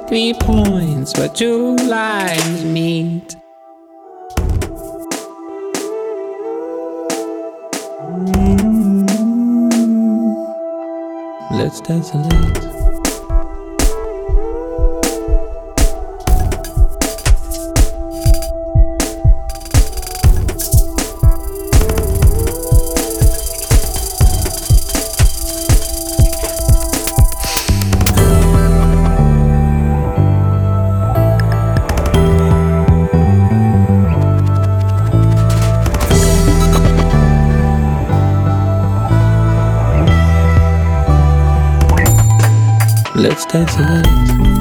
3 points where 2 lines meet. Let's desolate. Let's desolate.